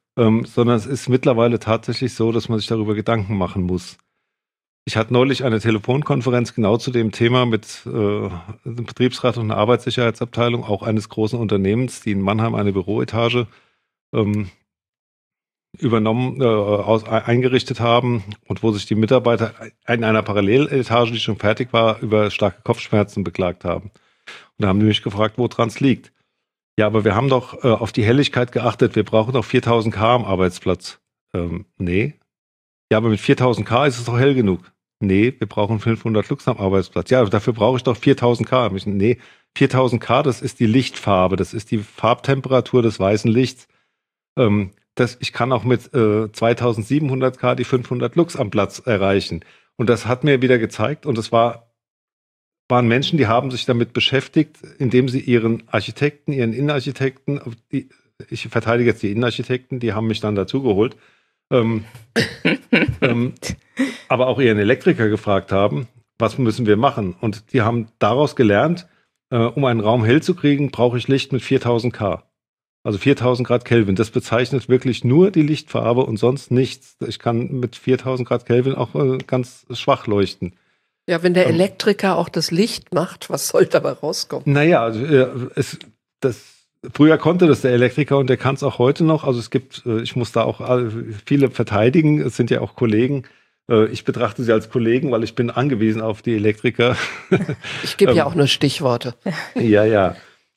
ähm, sondern es ist mittlerweile tatsächlich so, dass man sich darüber Gedanken machen muss. Ich hatte neulich eine Telefonkonferenz genau zu dem Thema mit äh, einem Betriebsrat und einer Arbeitssicherheitsabteilung, auch eines großen Unternehmens, die in Mannheim eine Büroetage ähm, übernommen, äh, aus, eingerichtet haben und wo sich die Mitarbeiter in einer Paralleletage, die schon fertig war, über starke Kopfschmerzen beklagt haben. Und da haben die mich gefragt, woran es liegt. Ja, aber wir haben doch äh, auf die Helligkeit geachtet, wir brauchen doch viertausend K am Arbeitsplatz. Ähm, nee. Ja, aber mit viertausend K ist es doch hell genug. Nee, wir brauchen fünfhundert Lux am Arbeitsplatz. Ja, dafür brauche ich doch viertausend K. Nee, viertausend K, das ist die Lichtfarbe, das ist die Farbtemperatur des weißen Lichts. Ähm, das, ich kann auch mit äh, zweitausendsiebenhundert K die fünfhundert Lux am Platz erreichen. Und das hat mir wieder gezeigt, und es war, waren Menschen, die haben sich damit beschäftigt, indem sie ihren Architekten, ihren Innenarchitekten, die, ich verteidige jetzt die Innenarchitekten, die haben mich dann dazugeholt, ähm, ähm, aber auch ihren Elektriker gefragt haben, was müssen wir machen? Und die haben daraus gelernt, äh, um einen Raum hell zu kriegen, brauche ich Licht mit viertausend K. Also viertausend Grad Kelvin. Das bezeichnet wirklich nur die Lichtfarbe und sonst nichts. Ich kann mit viertausend Grad Kelvin auch äh, ganz schwach leuchten. Ja, wenn der Elektriker auch das Licht macht, was soll dabei rauskommen? Naja, also, äh, es, das früher konnte das der Elektriker und der kann es auch heute noch. Also es gibt, ich muss da auch viele verteidigen, es sind ja auch Kollegen. Ich betrachte sie als Kollegen, weil ich bin angewiesen auf die Elektriker. Ich gebe ja auch nur Stichworte. Ja, ja.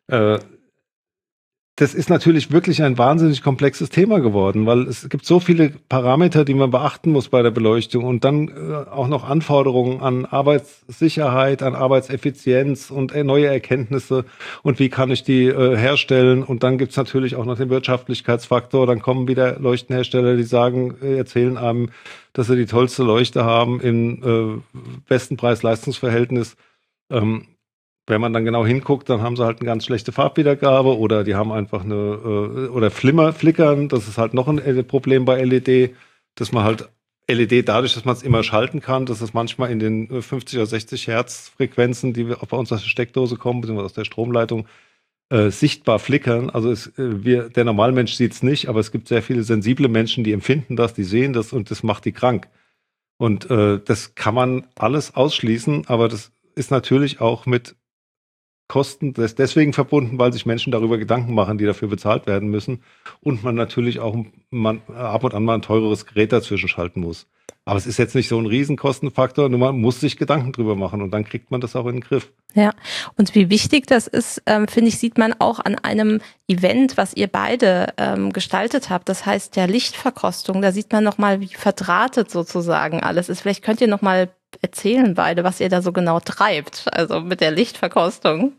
Das ist natürlich wirklich ein wahnsinnig komplexes Thema geworden, weil es gibt so viele Parameter, die man beachten muss bei der Beleuchtung und dann äh, auch noch Anforderungen an Arbeitssicherheit, an Arbeitseffizienz und äh, neue Erkenntnisse und wie kann ich die äh, herstellen. Und dann gibt's natürlich auch noch den Wirtschaftlichkeitsfaktor. Dann kommen wieder Leuchtenhersteller, die sagen, äh, erzählen einem, dass sie die tollste Leuchte haben im äh, besten Preis-Leistungs-Verhältnis. Ähm, Wenn man dann genau hinguckt, dann haben sie halt eine ganz schlechte Farbwiedergabe oder die haben einfach eine, äh, oder Flimmer, Flickern, das ist halt noch ein Problem bei L E D, dass man halt L E D dadurch, dass man es immer schalten kann, dass es manchmal in den fünfzig oder sechzig Hertz Frequenzen, die wir bei uns aus der Steckdose kommen, beziehungsweise aus der Stromleitung, äh, sichtbar flickern. Also es, äh, wir, der Normalmensch sieht es nicht, aber es gibt sehr viele sensible Menschen, die empfinden das, die sehen das und das macht die krank. Und äh, das kann man alles ausschließen, aber das ist natürlich auch mit Kosten das deswegen verbunden, weil sich Menschen darüber Gedanken machen, die dafür bezahlt werden müssen und man natürlich auch man, ab und an mal ein teureres Gerät dazwischen schalten muss. Aber es ist jetzt nicht so ein Riesenkostenfaktor, nur man muss sich Gedanken drüber machen und dann kriegt man das auch in den Griff. Ja, und wie wichtig das ist, ähm, finde ich, sieht man auch an einem Event, was ihr beide ähm, gestaltet habt. Das heißt der Lichtverkostung. Da sieht man nochmal, wie verdrahtet sozusagen alles ist. Vielleicht könnt ihr nochmal erzählen beide, was ihr da so genau treibt, also mit der Lichtverkostung.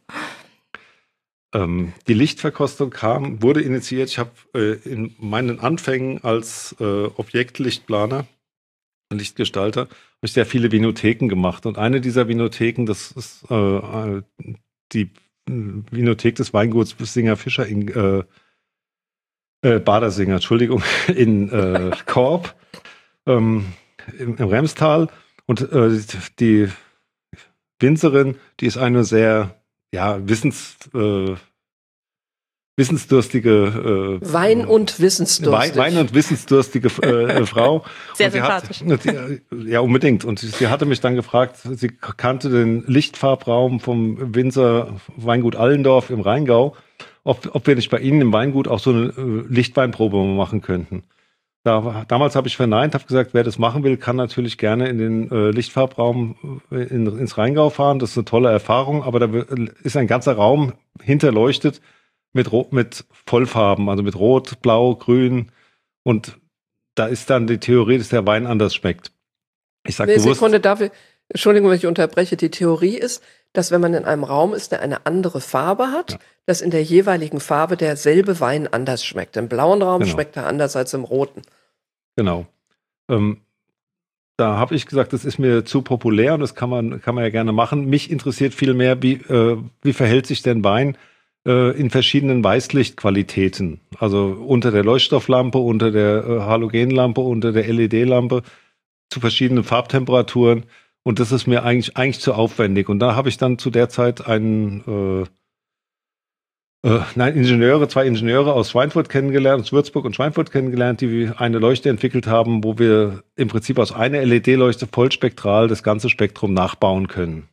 Ähm, die Lichtverkostung kam, wurde initiiert. Ich habe äh, in meinen Anfängen als äh, Objektlichtplaner, Lichtgestalter, habe ich sehr viele Vinotheken gemacht. Und eine dieser Vinotheken, das ist äh, die Vinothek des Weinguts Singer Fischer in äh, äh, Badersinger, Entschuldigung, in äh, Korb ähm, im, im Remstal. Und äh, die Winzerin, die ist eine sehr ja, wissens, äh, wissensdurstige äh, Wein- und wissensdurstig. Wein, Wein- und wissensdurstige äh, Frau. Sehr sympathisch. Hat, ja, unbedingt. Und sie, sie hatte mich dann gefragt, sie kannte den Lichtfarbraum vom Winzer Weingut Allendorf im Rheingau, ob, ob wir nicht bei Ihnen im Weingut auch so eine äh, Lichtweinprobe machen könnten. Da, damals habe ich verneint, habe gesagt, wer das machen will, kann natürlich gerne in den äh, Lichtfarbraum in, ins Rheingau fahren. Das ist eine tolle Erfahrung, aber da ist ein ganzer Raum hinterleuchtet mit, mit Vollfarben, also mit Rot, Blau, Grün. Und da ist dann die Theorie, dass der Wein anders schmeckt. Ich sage nee, bewusst... Sekunde, darf ich, Entschuldigung, wenn ich unterbreche. Die Theorie ist, dass wenn man in einem Raum ist, der eine andere Farbe hat, ja. dass in der jeweiligen Farbe derselbe Wein anders schmeckt. Im blauen Raum genau. schmeckt er anders als im roten. Genau. Ähm, da habe ich gesagt, das ist mir zu populär und das kann man, kann man ja gerne machen. Mich interessiert viel mehr, wie, äh, wie verhält sich denn Wein äh, in verschiedenen Weißlichtqualitäten. Also unter der Leuchtstofflampe, unter der äh, Halogenlampe, unter der L E D-Lampe, zu verschiedenen Farbtemperaturen. Und das ist mir eigentlich, eigentlich zu aufwendig. Und da habe ich dann zu der Zeit einen, äh, Äh, nein, Ingenieure, zwei Ingenieure aus Schweinfurt kennengelernt, aus Würzburg und Schweinfurt kennengelernt, die eine Leuchte entwickelt haben, wo wir im Prinzip aus einer L E D-Leuchte vollspektral das ganze Spektrum nachbauen können.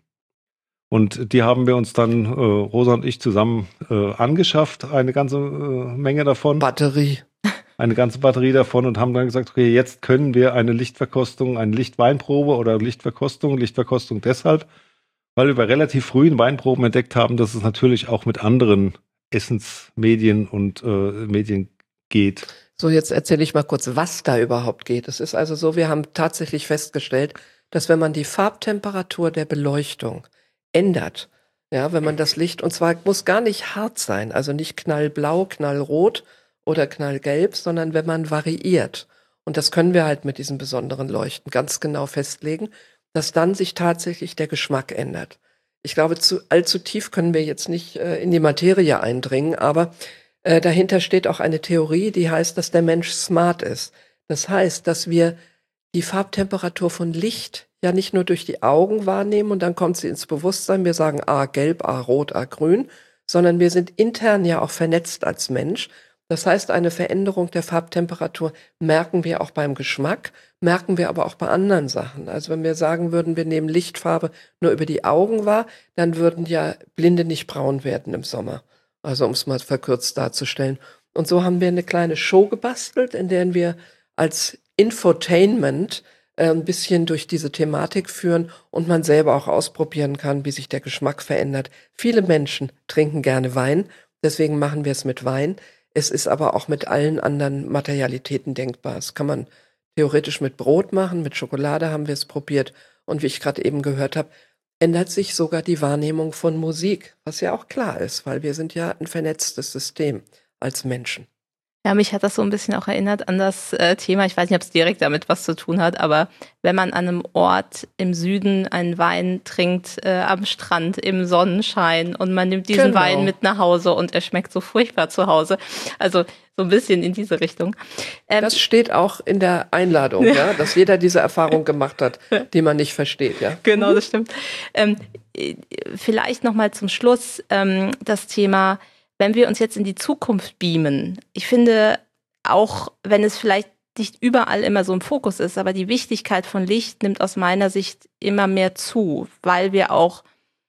Und die haben wir uns dann, äh, Rosa und ich, zusammen äh, angeschafft, eine ganze äh, Menge davon. Batterie. Eine ganze Batterie davon und haben dann gesagt, okay, jetzt können wir eine Lichtverkostung, eine Lichtweinprobe oder Lichtverkostung, Lichtverkostung deshalb, weil wir bei relativ frühen Weinproben entdeckt haben, dass es natürlich auch mit anderen Essensmedien und äh, Medien geht. So, jetzt erzähle ich mal kurz, was da überhaupt geht. Es ist also so, wir haben tatsächlich festgestellt, dass wenn man die Farbtemperatur der Beleuchtung ändert, ja, wenn man das Licht, und zwar muss gar nicht hart sein, also nicht knallblau, knallrot oder knallgelb, sondern wenn man variiert, und das können wir halt mit diesen besonderen Leuchten ganz genau festlegen, dass dann sich tatsächlich der Geschmack ändert. Ich glaube, zu, allzu tief können wir jetzt nicht äh, in die Materie eindringen, aber äh, dahinter steht auch eine Theorie, die heißt, dass der Mensch smart ist. Das heißt, dass wir die Farbtemperatur von Licht ja nicht nur durch die Augen wahrnehmen und dann kommt sie ins Bewusstsein, wir sagen A gelb, A rot, A grün, sondern wir sind intern ja auch vernetzt als Mensch. Das heißt, eine Veränderung der Farbtemperatur merken wir auch beim Geschmack, merken wir aber auch bei anderen Sachen. Also wenn wir sagen würden, wir nehmen Lichtfarbe nur über die Augen wahr, dann würden ja Blinde nicht braun werden im Sommer. Also um es mal verkürzt darzustellen. Und so haben wir eine kleine Show gebastelt, in der wir als Infotainment äh, ein bisschen durch diese Thematik führen und man selber auch ausprobieren kann, wie sich der Geschmack verändert. Viele Menschen trinken gerne Wein, deswegen machen wir es mit Wein. Es ist aber auch mit allen anderen Materialitäten denkbar. Das kann man theoretisch mit Brot machen, mit Schokolade haben wir es probiert. Und wie ich gerade eben gehört habe, ändert sich sogar die Wahrnehmung von Musik, was ja auch klar ist, weil wir sind ja ein vernetztes System als Menschen. Ja, mich hat das so ein bisschen auch erinnert an das äh, Thema, ich weiß nicht, ob es direkt damit was zu tun hat, aber wenn man an einem Ort im Süden einen Wein trinkt, äh, am Strand, im Sonnenschein und man nimmt diesen Genau. Wein mit nach Hause und er schmeckt so furchtbar zu Hause. Also so ein bisschen in diese Richtung. Ähm, Das steht auch in der Einladung, ja, dass jeder diese Erfahrung gemacht hat, die man nicht versteht, ja. Genau, das stimmt. Ähm, vielleicht nochmal zum Schluss ähm, das Thema, wenn wir uns jetzt in die Zukunft beamen. Ich finde, auch wenn es vielleicht nicht überall immer so im Fokus ist, aber die Wichtigkeit von Licht nimmt aus meiner Sicht immer mehr zu, weil wir auch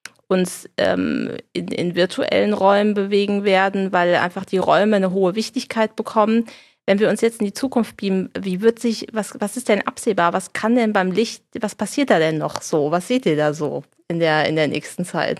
uns ähm, in, in virtuellen Räumen bewegen werden, weil einfach die Räume eine hohe Wichtigkeit bekommen. Wenn wir uns jetzt in die Zukunft beamen, wie wird sich, was, was ist denn absehbar? Was kann denn beim Licht, was passiert da denn noch so? Was seht ihr da so in der, in der nächsten Zeit?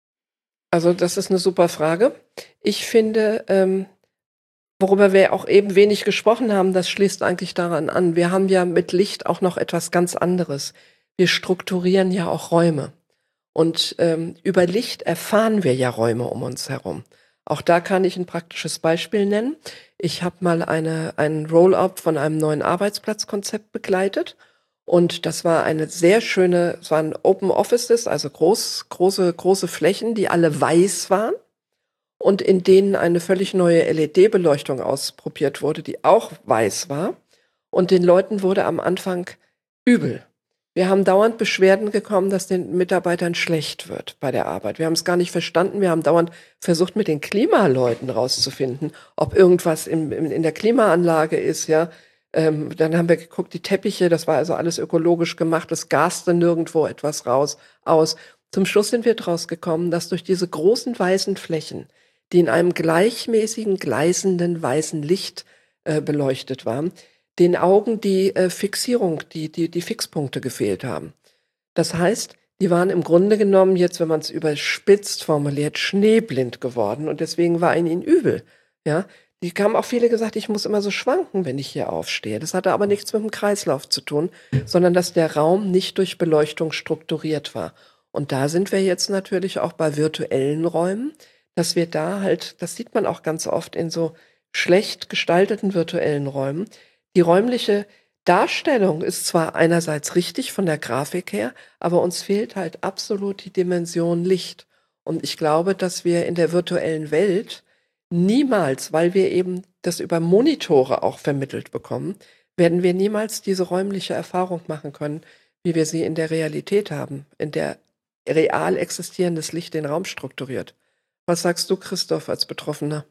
Also das ist eine super Frage. Ich finde, ähm, worüber wir auch eben wenig gesprochen haben, das schließt eigentlich daran an. Wir haben ja mit Licht auch noch etwas ganz anderes. Wir strukturieren ja auch Räume. Und ähm, über Licht erfahren wir ja Räume um uns herum. Auch da kann ich ein praktisches Beispiel nennen. Ich habe mal eine, einen Roll-up von einem neuen Arbeitsplatzkonzept begleitet. Und das war eine sehr schöne, es waren Open Offices, also groß, große, große Flächen, die alle weiß waren und in denen eine völlig neue L E D-Beleuchtung ausprobiert wurde, die auch weiß war. Und den Leuten wurde am Anfang übel. Wir haben dauernd Beschwerden bekommen, dass den Mitarbeitern schlecht wird bei der Arbeit. Wir haben es gar nicht verstanden. Wir haben dauernd versucht, mit den Klimaleuten rauszufinden, ob irgendwas in, in, in der Klimaanlage ist, ja. Ähm, dann haben wir geguckt, die Teppiche, das war also alles ökologisch gemacht, es gaste nirgendwo etwas raus, aus. Zum Schluss sind wir draus gekommen, dass durch diese großen weißen Flächen, die in einem gleichmäßigen, gleißenden weißen Licht äh, beleuchtet waren, den Augen die äh, Fixierung, die, die, die Fixpunkte gefehlt haben. Das heißt, die waren im Grunde genommen, jetzt wenn man es überspitzt formuliert, schneeblind geworden und deswegen war ihnen übel, ja. Die haben auch viele gesagt, ich muss immer so schwanken, wenn ich hier aufstehe. Das hatte aber nichts mit dem Kreislauf zu tun, sondern dass der Raum nicht durch Beleuchtung strukturiert war. Und da sind wir jetzt natürlich auch bei virtuellen Räumen, dass wir da halt, das sieht man auch ganz oft in so schlecht gestalteten virtuellen Räumen, die räumliche Darstellung ist zwar einerseits richtig von der Grafik her, aber uns fehlt halt absolut die Dimension Licht. Und ich glaube, dass wir in der virtuellen Welt niemals, weil wir eben das über Monitore auch vermittelt bekommen, werden wir niemals diese räumliche Erfahrung machen können, wie wir sie in der Realität haben, in der real existierendes Licht den Raum strukturiert. Was sagst du, Christoph, als Betroffener?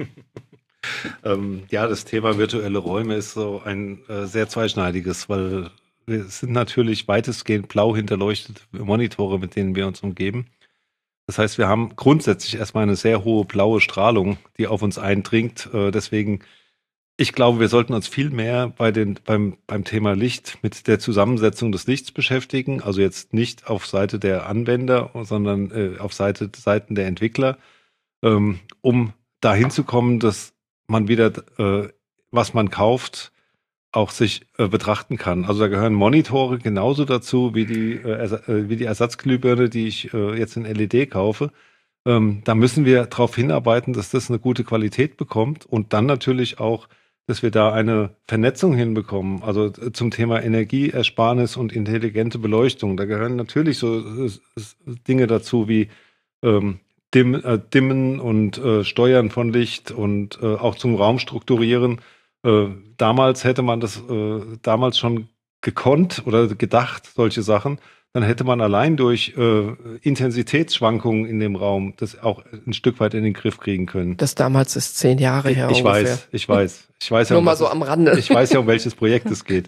ähm, ja, das Thema virtuelle Räume ist so ein äh, sehr zweischneidiges, weil es sind natürlich weitestgehend blau hinterleuchtete Monitore, mit denen wir uns umgeben. Das heißt, wir haben grundsätzlich erstmal eine sehr hohe blaue Strahlung, die auf uns eindringt. Äh, deswegen, ich glaube, wir sollten uns viel mehr bei den, beim, beim Thema Licht mit der Zusammensetzung des Lichts beschäftigen. Also jetzt nicht auf Seite der Anwender, sondern äh, auf Seite, Seiten der Entwickler, ähm, um dahin zu kommen, dass man wieder, äh, was man kauft, auch sich äh, betrachten kann. Also da gehören Monitore genauso dazu wie die, äh, äh, wie die Ersatzglühbirne, die ich äh, jetzt in L E D kaufe. Ähm, da müssen wir darauf hinarbeiten, dass das eine gute Qualität bekommt und dann natürlich auch, dass wir da eine Vernetzung hinbekommen. Also äh, zum Thema Energieersparnis und intelligente Beleuchtung. Da gehören natürlich so äh, Dinge dazu wie ähm, Dim, äh, Dimmen und äh, Steuern von Licht und äh, auch zum Raumstrukturieren. Äh, damals hätte man das äh, damals schon gekonnt oder gedacht, solche Sachen. Dann hätte man allein durch äh, Intensitätsschwankungen in dem Raum das auch ein Stück weit in den Griff kriegen können. Das damals ist zehn Jahre her Ich ungefähr. weiß, ich weiß. Ich weiß ja, Nur um mal was so es- am Rande. Ich weiß ja, um welches Projekt es geht.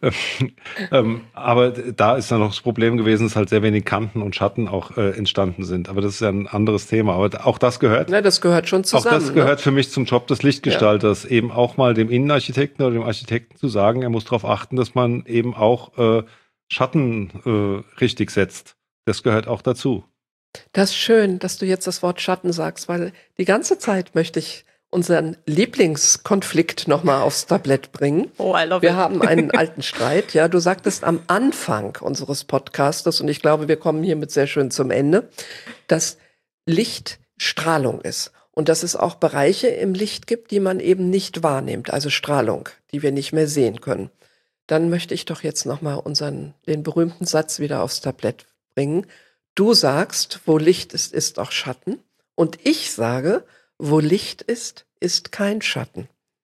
ähm, aber da ist dann noch das Problem gewesen, dass halt sehr wenig Kanten und Schatten auch äh, entstanden sind. Aber das ist ja ein anderes Thema. Aber auch das gehört. Ne, das gehört schon zusammen. Auch das gehört für mich zum Job des Lichtgestalters, eben auch mal dem Innenarchitekten oder dem Architekten zu sagen, er muss darauf achten, dass man eben auch äh, Schatten äh, richtig setzt. Das gehört auch dazu. Ne? Das ist schön, dass du jetzt das Wort Schatten sagst, weil die ganze Zeit möchte ich unseren Lieblingskonflikt nochmal aufs Tablett bringen. Oh, I love Wir it. haben einen alten Streit. Ja, du sagtest am Anfang unseres Podcastes, und ich glaube, wir kommen hiermit sehr schön zum Ende, dass Licht Strahlung ist. Und dass es auch Bereiche im Licht gibt, die man eben nicht wahrnimmt, also Strahlung, die wir nicht mehr sehen können. Dann möchte ich doch jetzt nochmal unseren, den berühmten Satz wieder aufs Tablett bringen. Du sagst, wo Licht ist, ist auch Schatten. Und ich sage, wo Licht ist, ist kein Schatten.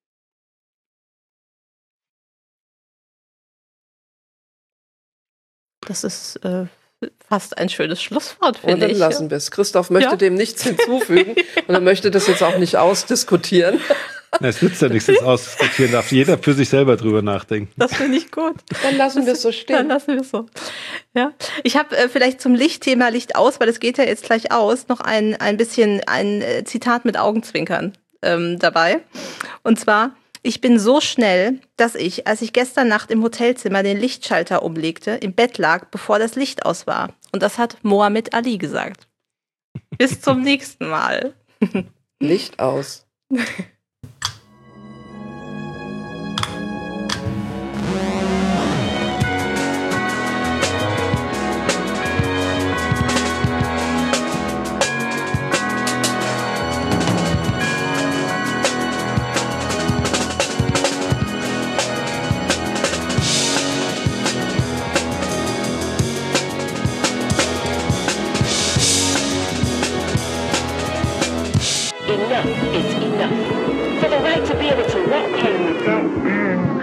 Das ist äh, fast ein schönes Schlusswort, Und finde dann ich. lassen wir es. Christoph möchte Ja. dem nichts hinzufügen und er möchte das jetzt auch nicht ausdiskutieren. Na, es nützt ja nichts, das ausdiskutieren darf jeder für sich selber drüber nachdenken. Das finde ich gut. Dann lassen wir es so Dann stehen. lassen wir es so. Ja. Ich habe äh, vielleicht zum Lichtthema Licht aus, weil es geht ja jetzt gleich aus, noch ein, ein bisschen ein äh, Zitat mit Augenzwinkern ähm, dabei. Und zwar: Ich bin so schnell, dass ich, als ich gestern Nacht im Hotelzimmer den Lichtschalter umlegte, im Bett lag, bevor das Licht aus war. Und das hat Mohammed Ali gesagt. Bis zum nächsten Mal. Licht aus. Enough is enough. For the right to be able to walk home without being